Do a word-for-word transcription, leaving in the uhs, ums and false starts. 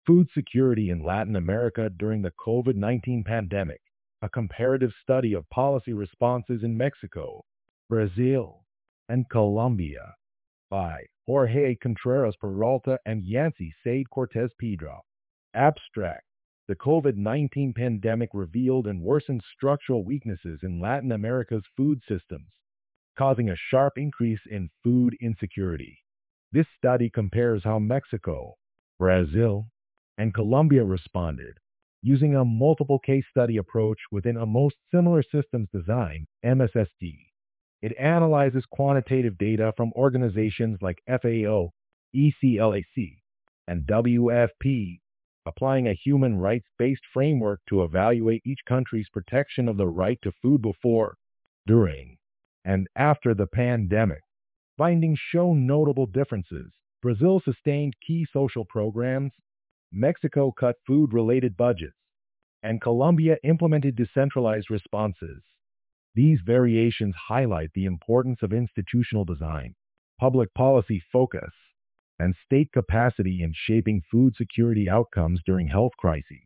Food security in Latin America during the COVID nineteen pandemic, a comparative study of policy responses in Mexico, Brazil, and Colombia by Jorge Contreras Peralta and Yancy Said Cortez Pedro. Abstract. The COVID nineteen pandemic revealed and worsened structural weaknesses in Latin America's food systems, causing a sharp increase in food insecurity. This study compares how Mexico, Brazil, and Colombia responded, using a multiple case study approach within a most similar systems design, M S S D. It analyzes quantitative data from organizations like F A O, E C L A C, and W F P, applying a human rights-based framework to evaluate each country's protection of the right to food before, during, and after the pandemic. Findings show notable differences. Brazil sustained key social programs, Mexico cut food-related budgets, and Colombia implemented decentralized responses. These variations highlight the importance of institutional design, public policy focus, and state capacity in shaping food security outcomes during health crises.